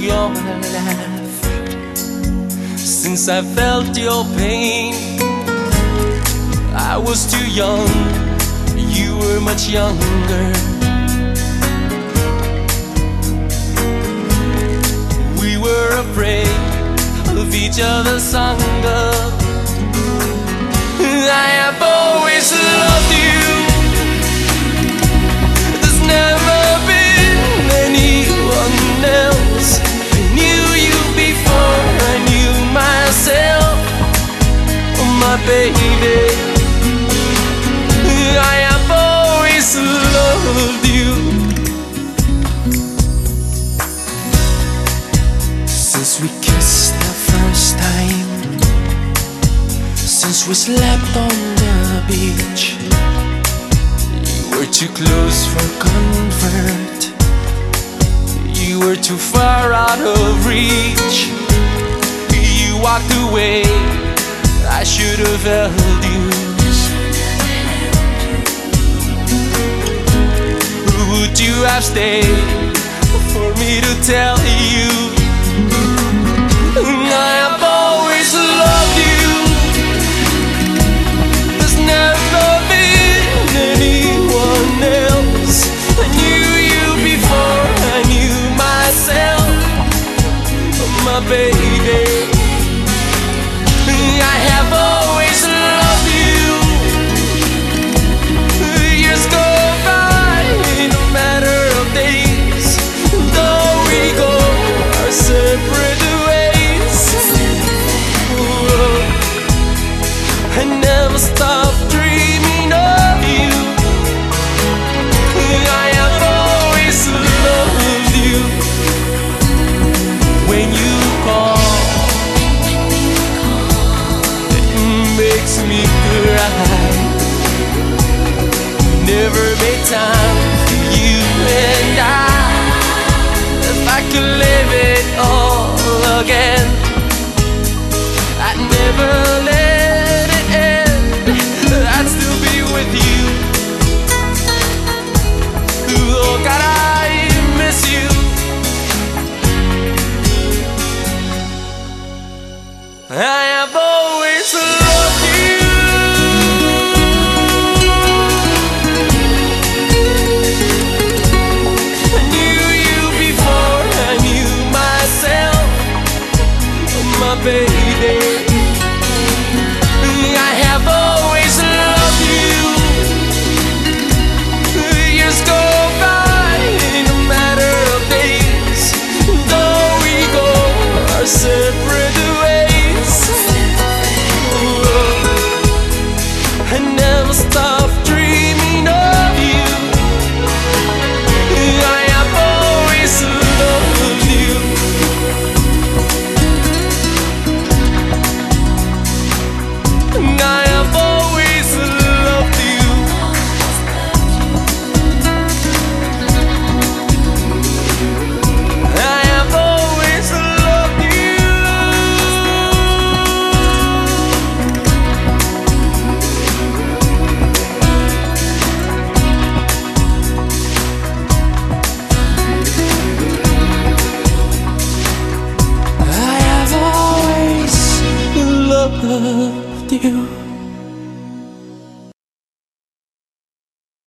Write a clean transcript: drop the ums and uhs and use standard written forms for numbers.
your laugh. Since I felt your pain, I was too young, you were much younger. We were afraid of each other's hunger. I have always loved you. There's never been anyone else. I knew you before I knew myself, my baby. I have always loved you. Since we kissed the first time, since we slept on the beach, you were too close for comfort, you were too far out of reach. You walked away, I should have held you. Would you have stayed for me to tell you? I have always loved you. There's never been anyone else. I knew you before I knew myself, my baby. I have always loved you. Years go by, no matter of days, though we go our separate ways. I never stop dreaming of you. I have always loved you. When you call, it makes me cry. Never made time for you and I. If I could live it all again, I'd never let it end. I'd still be with you. Oh God, I miss you. I have always loved you. I knew you before I knew myself, my baby. I have always loved you. Years go by, no matter of days, though we go our separate ways. I never stop dreaming of you. I have always loved you. I have always loved you. I have always loved you. I have always loved you.